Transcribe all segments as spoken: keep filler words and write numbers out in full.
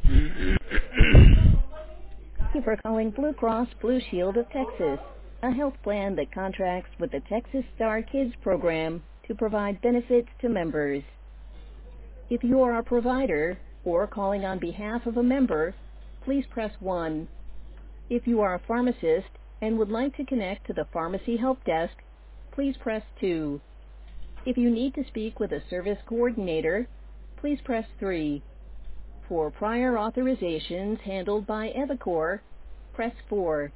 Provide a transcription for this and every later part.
Thank you for calling Blue Cross Blue Shield of Texas, a health plan that contracts with the Texas Star Kids program to provide benefits to members. If you are a provider or calling on behalf of a member, please press one. If you are a pharmacist and would like to connect to the pharmacy help desk, please press two. If you need to speak with a service coordinator, please press three. For prior authorizations handled by Evicor, press four.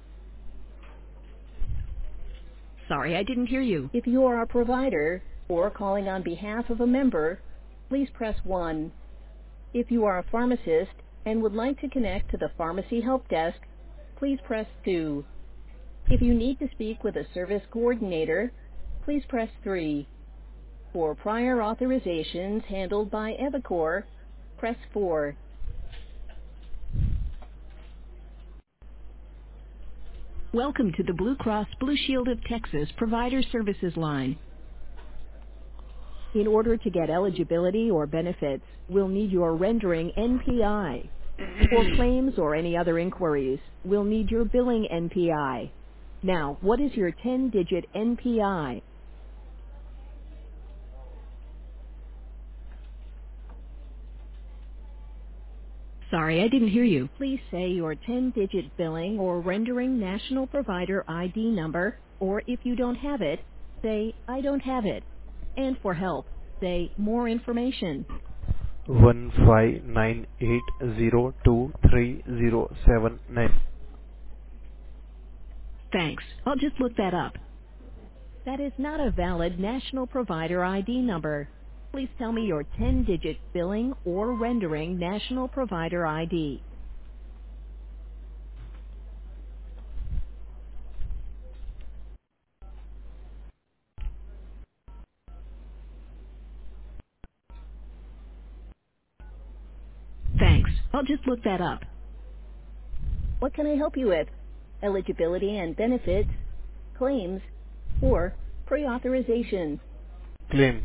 Sorry, I didn't hear you. If you are a provider or calling on behalf of a member, please press one. If you are a pharmacist and would like to connect to the pharmacy help desk, please press two. If you need to speak with a service coordinator, please press three. For prior authorizations handled by Evicor, press four. Welcome to the Blue Cross Blue Shield of Texas Provider Services line. In order to get eligibility or benefits, we'll need your rendering N P I. For claims or any other inquiries, we'll need your billing N P I. Now, what is your ten-digit N P I? Sorry, I didn't hear you. Please say your ten-digit billing or rendering national provider I D number, or if you don't have it, say, I don't have it. And for help, say, more information. one five nine eight zero two three zero seven nine. Thanks. I'll just look that up. That is not a valid national provider I D number. Please tell me your ten-digit billing or rendering national provider I D. Thanks. I'll just look that up. What can I help you with? Eligibility and benefits, claims, or pre-authorization? Claim.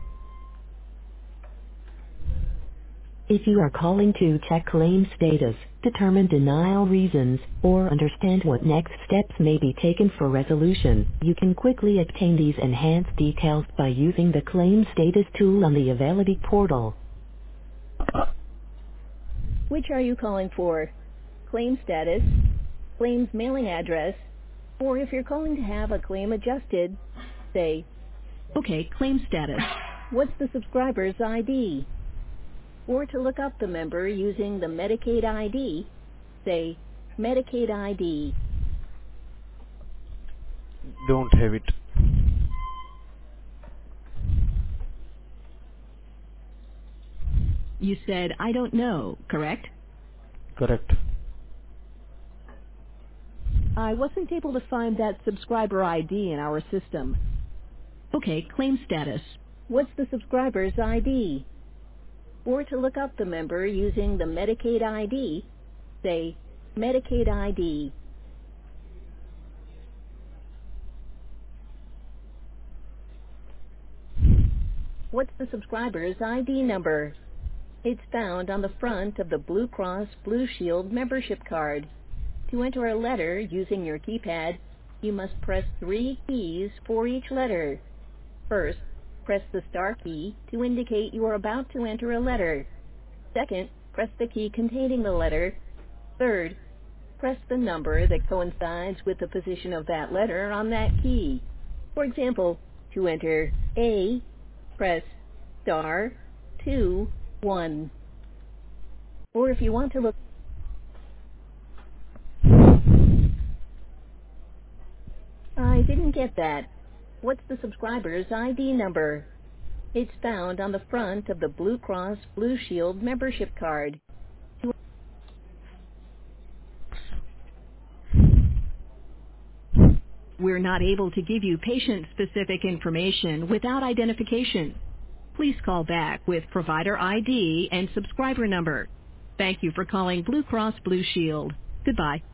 If you are calling to check claim status, determine denial reasons, or understand what next steps may be taken for resolution, you can quickly obtain these enhanced details by using the Claim Status tool on the Availity portal. Which are you calling for? Claim status, claims mailing address, or if you're calling to have a claim adjusted, say, Okay, claim status. what's the subscriber's I D? Or to look up the member using the Medicaid I D, say, Medicaid I D. Don't have it. You said, I don't know, correct? Correct. I wasn't able to find that subscriber I D in our system. Okay, claim status. What's the subscriber's I D? Or to look up the member using the Medicaid I D, say, Medicaid I D. What's the subscriber's I D number? It's found on the front of the Blue Cross Blue Shield membership card. To enter a letter using your keypad, you must press three keys for each letter. First, press the star key to indicate you are about to enter a letter. Second, press the key containing the letter. Third, press the number that coincides with the position of that letter on that key. For example, to enter A, press star two one. Or if you want to look, I didn't get that. What's the subscriber's I D number? It's found on the front of the Blue Cross Blue Shield membership card. We're not able to give you patient-specific information without identification. Please call back with provider I D and subscriber number. Thank you for calling Blue Cross Blue Shield. Goodbye.